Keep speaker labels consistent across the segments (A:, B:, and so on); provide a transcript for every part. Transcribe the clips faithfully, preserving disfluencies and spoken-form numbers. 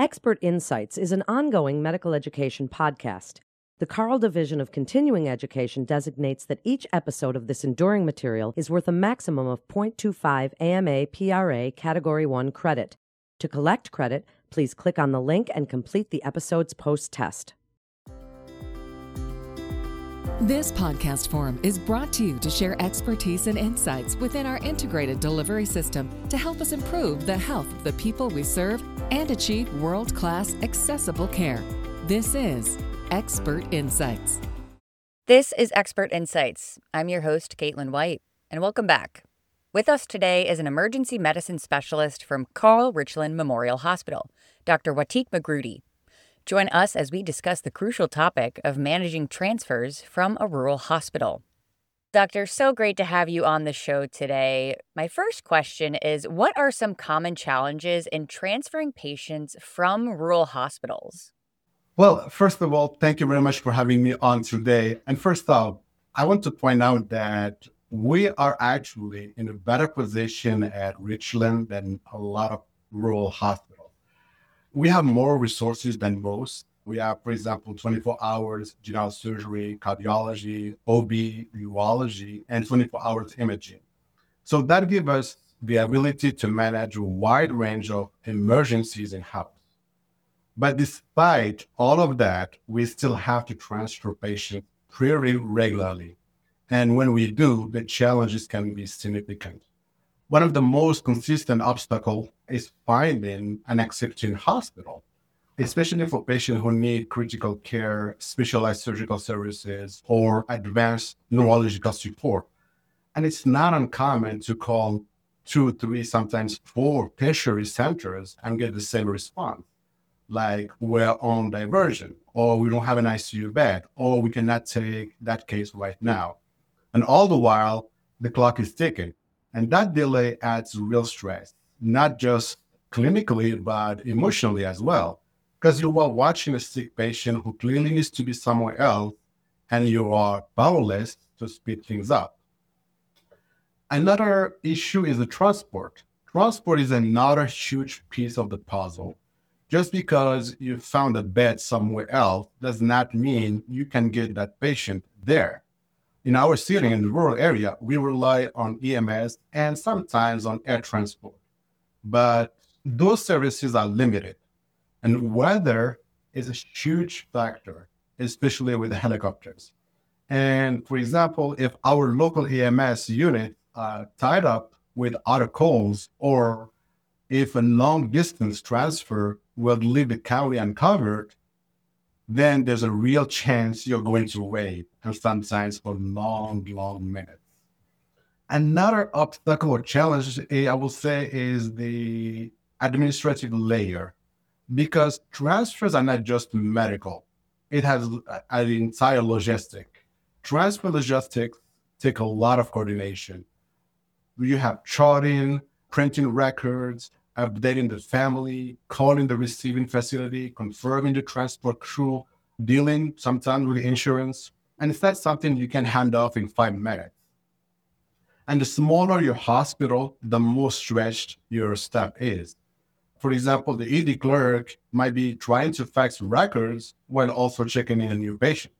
A: Expert Insights is an ongoing medical education podcast. The Carle Division of Continuing Education designates that each episode of this enduring material is worth a maximum of zero point two five A M A P R A Category one credit. To collect credit, please click on the link and complete the episode's post-test.
B: This podcast forum is brought to you to share expertise and insights within our integrated delivery system to help us improve the health of the people we serve and achieve world-class accessible care. This is Expert Insights.
C: This is Expert Insights. I'm your host, Caitlin White, and welcome back. With us today is an emergency medicine specialist from Carle Richland Memorial Hospital, Doctor Watik Magrudy. Join us as we discuss the crucial topic of managing transfers from a rural hospital. Doctor, so great to have you on the show today. My first question is, what are some common challenges in transferring patients from rural hospitals?
D: Well, first of all, thank you very much for having me on today. And first off, I want to point out that we are actually in a better position at Richland than a lot of rural hospitals. We have more resources than most. We have, for example, twenty-four hours general surgery, cardiology, O B, urology, and twenty-four hours imaging. So that gives us the ability to manage a wide range of emergencies in-house. But despite all of that, we still have to transfer patients pretty regularly. And when we do, the challenges can be significant. One of the most consistent obstacles is finding an accepting hospital, especially for patients who need critical care, specialized surgical services, or advanced neurological support. And it's not uncommon to call two, three, sometimes four tertiary centers and get the same response, like we're on diversion, or we don't have an I C U bed, or we cannot take that case right now. And all the while, the clock is ticking. And that delay adds real stress, not just clinically, but emotionally as well. Because you are watching a sick patient who clearly needs to be somewhere else, and you are powerless to speed things up. Another issue is the transport. Transport is another huge piece of the puzzle. Just because you found a bed somewhere else does not mean you can get that patient there. In our city, in the rural area, we rely on E M S and sometimes on air transport. But those services are limited. And weather is a huge factor, especially with helicopters. And for example, if our local E M S unit are tied up with other calls, or if a long distance transfer will leave the county uncovered, then there's a real chance you're going to wait, and sometimes for long, long minutes. Another obstacle or challenge, I will say, is the administrative layer, because transfers are not just medical. It has an entire logistic. Transfer logistics take a lot of coordination. You have charting, printing records, updating the family, calling the receiving facility, confirming the transport crew, dealing sometimes with insurance. And it's not something you can hand off in five minutes. And the smaller your hospital, the more stretched your staff is. For example, the E D clerk might be trying to fax records while also checking in a new patient.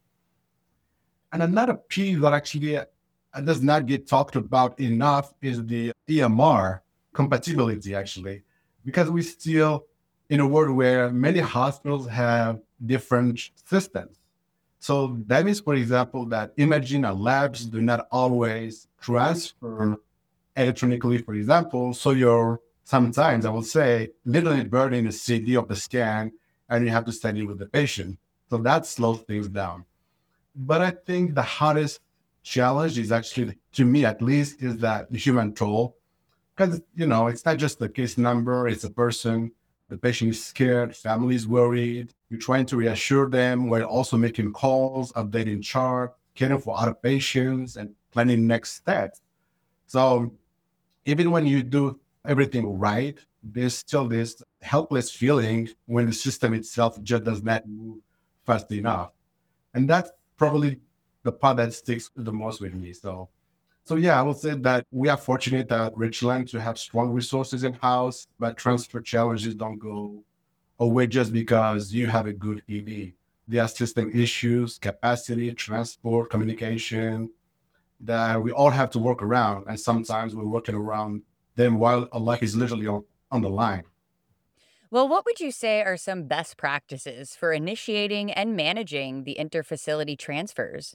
D: And another piece that actually does not get talked about enough is the E M R compatibility, actually, because we still in a world where many hospitals have different systems. So that means, for example, that imaging and labs do not always transfer electronically, for example. So you're sometimes, I will say, literally burning a C D of the scan and you have to study with the patient. So that slows things down. But I think the hardest challenge is actually, to me at least, is that the human toll. Because, you know, it's not just the case number, it's a person. The patient is scared, family is worried. You're trying to reassure them while also making calls, updating chart, caring for other patients, and planning next steps. So even when you do everything right, there's still this helpless feeling when the system itself just does not move fast enough. And that's probably the part that sticks the most with me. So So yeah, I would say that we are fortunate at Richland to have strong resources in-house, but transfer challenges don't go away just because you have a good E D. There are system issues, capacity, transport, communication that we all have to work around. And sometimes we're working around them while a life is literally on, on the line.
C: Well, what would you say are some best practices for initiating and managing the interfacility transfers?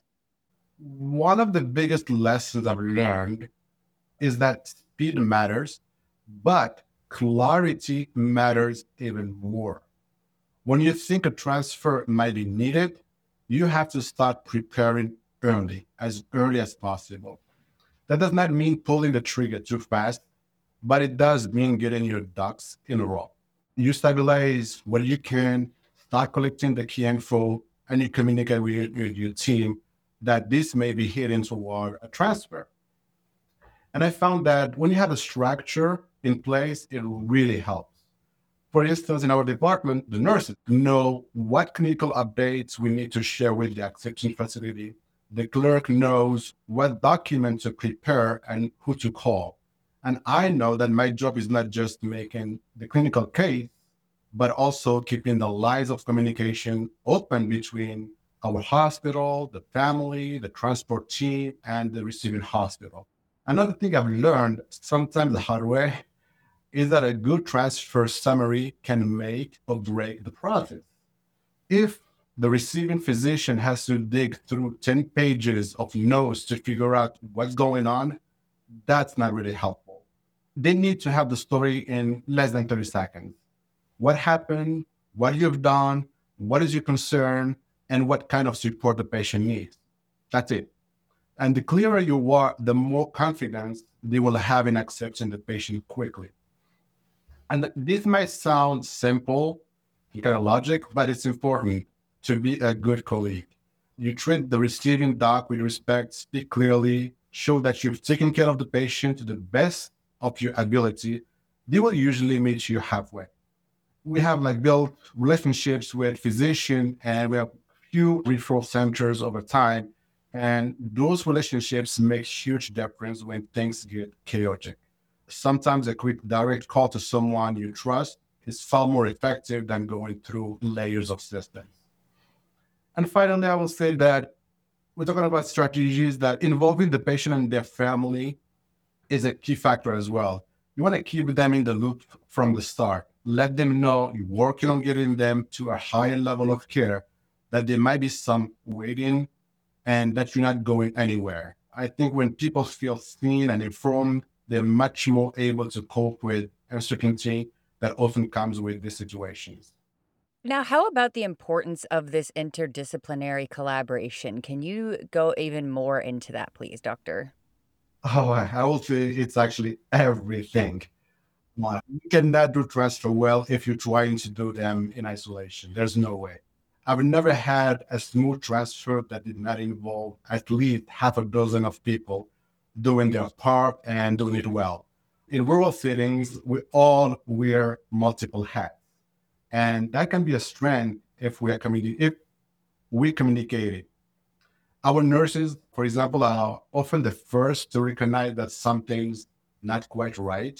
D: One of the biggest lessons I've learned is that speed matters, but clarity matters even more. When you think a transfer might be needed, you have to start preparing early, as early as possible. That does not mean pulling the trigger too fast, but it does mean getting your ducks in a row. You stabilize when you can, start collecting the key info, and you communicate with your, with your team that this may be heading toward a transfer. And I found that when you have a structure in place, it really helps. For instance, in our department, the nurses know what clinical updates we need to share with the acceptance facility. The clerk knows what documents to prepare and who to call. And I know that my job is not just making the clinical case, but also keeping the lines of communication open between our hospital, the family, the transport team, and the receiving hospital. Another thing I've learned, sometimes the hard way, is that a good transfer summary can make or break the process. If the receiving physician has to dig through ten pages of notes to figure out what's going on, that's not really helpful. They need to have the story in less than thirty seconds. What happened, what you've done, what is your concern, and what kind of support the patient needs. That's it. And the clearer you are, the more confidence they will have in accepting the patient quickly. And this might sound simple, kind of logic, but it's important to be a good colleague. You treat the receiving doc with respect, speak clearly, show that you've taken care of the patient to the best of your ability. They will usually meet you halfway. We have like built relationships with physicians, and we have few referral centers over time. And those relationships make huge difference when things get chaotic. Sometimes a quick direct call to someone you trust is far more effective than going through layers of systems. And finally, I will say that we're talking about strategies that involving the patient and their family is a key factor as well. You want to keep them in the loop from the start. Let them know you're working on getting them to a higher level of care, that there might be some waiting, and that you're not going anywhere. I think when people feel seen and informed, they're much more able to cope with uncertainty that often comes with these situations.
C: Now, how about the importance of this interdisciplinary collaboration? Can you go even more into that, please, Doctor?
D: Oh, I will say it's actually everything. You cannot do transfer well if you're trying to do them in isolation. There's no way. I've never had a smooth transfer that did not involve at least half a dozen of people doing their part and doing it well. In rural settings, we all wear multiple hats. And that can be a strength if we are communi- if we communicate it. Our nurses, for example, are often the first to recognize that something's not quite right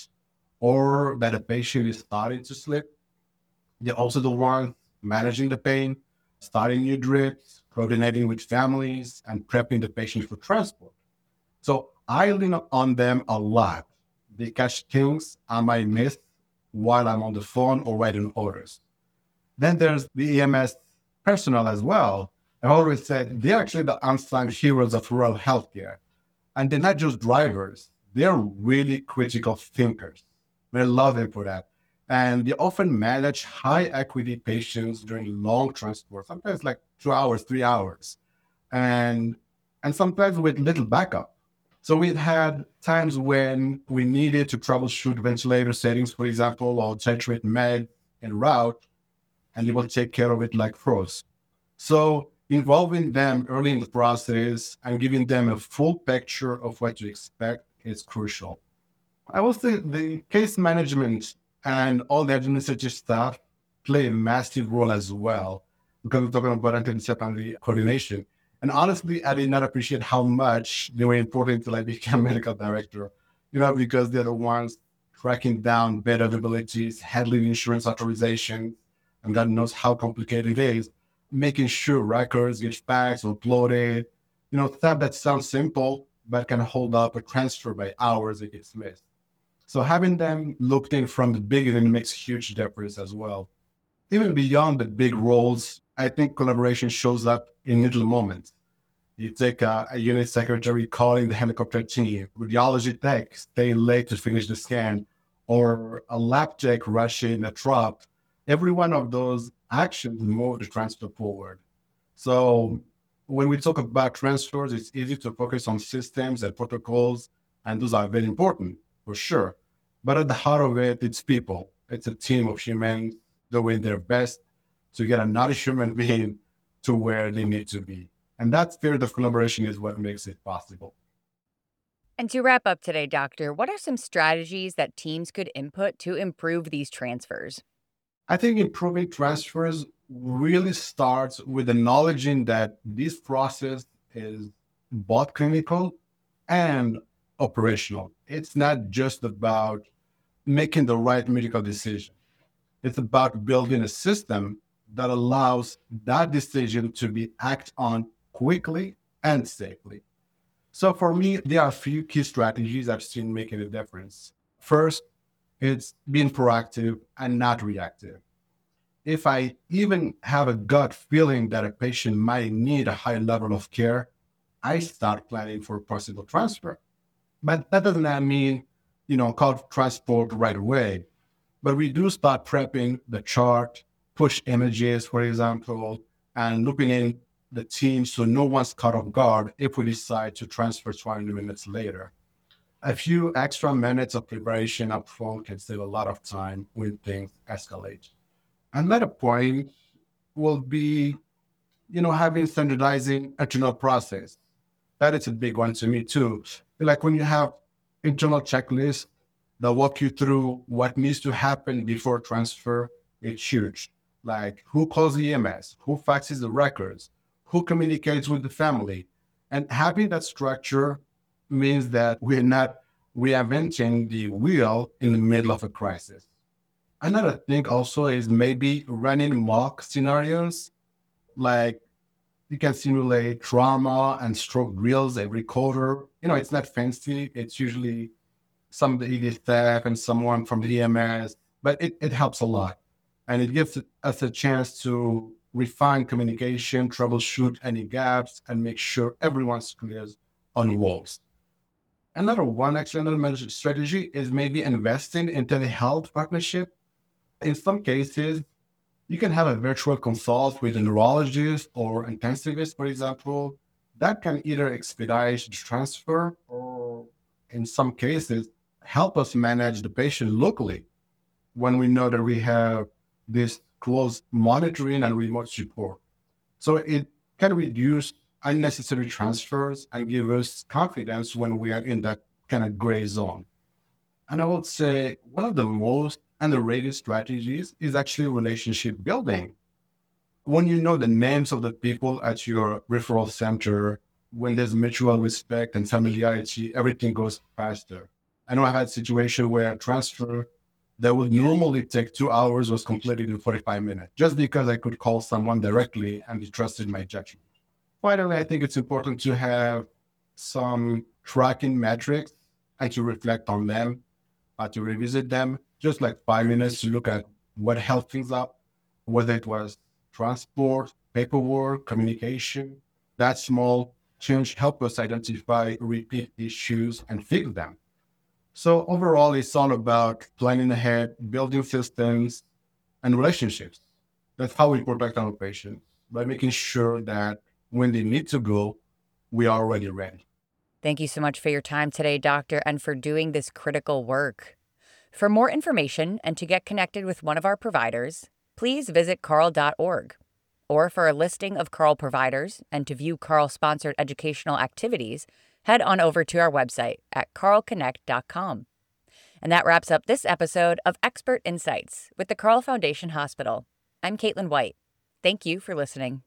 D: or that a patient is starting to slip. They're also the ones managing the pain, starting new drips, coordinating with families, and prepping the patient for transport. So I lean on them a lot. They catch things I might miss while I'm on the phone or writing orders. Then there's the E M S personnel as well. I always said they're actually the unsung heroes of rural healthcare. And they're not just drivers, they're really critical thinkers. I love them for that. And they often manage high acuity patients during long transport, sometimes like two hours, three hours, and, and sometimes with little backup. So we've had times when we needed to troubleshoot ventilator settings, for example, or titrate med en route, and they will take care of it like pros. So involving them early in the process and giving them a full picture of what to expect is crucial. I will say the case management and all the administrative staff play a massive role as well, because we're talking about interdisciplinary coordination. And honestly, I did not appreciate how much they were important until I became medical director, you know, because they're the ones tracking down bed availabilities, handling insurance authorization, and God knows how complicated it is, making sure records get faxed, uploaded, you know, stuff that sounds simple, but can hold up a transfer by hours it gets missed. So having them looked in from the beginning makes a huge difference as well. Even beyond the big roles, I think collaboration shows up in little moments. You take a, a unit secretary calling the helicopter team, radiology tech staying late to finish the scan, or a lab tech rushing a drop. Every one of those actions move the transfer forward. So when we talk about transfers, it's easy to focus on systems and protocols, and those are very important, for sure. But at the heart of it, it's people. It's a team of humans doing their best to get another human being to where they need to be. And that spirit of collaboration is what makes it possible.
C: And to wrap up today, Doctor, what are some strategies that teams could input to improve these transfers?
D: I think improving transfers really starts with acknowledging that this process is both clinical and operational. It's not just about making the right medical decision. It's about building a system that allows that decision to be acted on quickly and safely. So for me, there are a few key strategies I've seen making a difference. First, it's being proactive and not reactive. If I even have a gut feeling that a patient might need a high level of care, I start planning for possible transfer. But that does not mean, you know, call transport right away. But we do start prepping the chart, push images, for example, and looping in the team so no one's caught off guard if we decide to transfer twenty minutes later. A few extra minutes of preparation up front can save a lot of time when things escalate. Another point will be, you know, having standardizing internal process. That is a big one to me too. Like when you have internal checklists that walk you through what needs to happen before transfer, it's huge. Like who calls the E M S, who faxes the records, who communicates with the family. And having that structure means that we're not reinventing the wheel in the middle of a crisis. Another thing also is maybe running mock scenarios, like you can simulate trauma and stroke drills every quarter. You know, it's not fancy. It's usually somebody staff and someone from the E M S, but it, it helps a lot. And it gives us a chance to refine communication, troubleshoot any gaps, and make sure everyone's clear on walls. Another one excellent strategy is maybe investing in telehealth partnership. In some cases, you can have a virtual consult with a neurologist or intensivist, for example. That can either expedite the transfer or, in some cases, help us manage the patient locally when we know that we have this close monitoring and remote support. So it can reduce unnecessary transfers and give us confidence when we are in that kind of gray zone. And I would say one of the most underrated strategies is actually relationship building. When you know the names of the people at your referral center, when there's mutual respect and familiarity, everything goes faster. I know I've had situations where a transfer that would normally take two hours was completed in forty-five minutes, just because I could call someone directly and they trusted my judgment. Finally, I think it's important to have some tracking metrics and to reflect on them, uh, to revisit them, just like five minutes to look at what held things up, whether it was transport, paperwork, communication. That small change helped us identify repeat issues and fix them. So overall, it's all about planning ahead, building systems and relationships. That's how we protect our patients, by making sure that when they need to go, we are already ready.
C: Thank you so much for your time today, Doctor, and for doing this critical work. For more information and to get connected with one of our providers, please visit carle dot org. Or for a listing of Carle providers and to view Carle-sponsored educational activities, head on over to our website at carle connect dot com. And that wraps up this episode of Expert Insights with the Carle Foundation Hospital. I'm Caitlin White. Thank you for listening.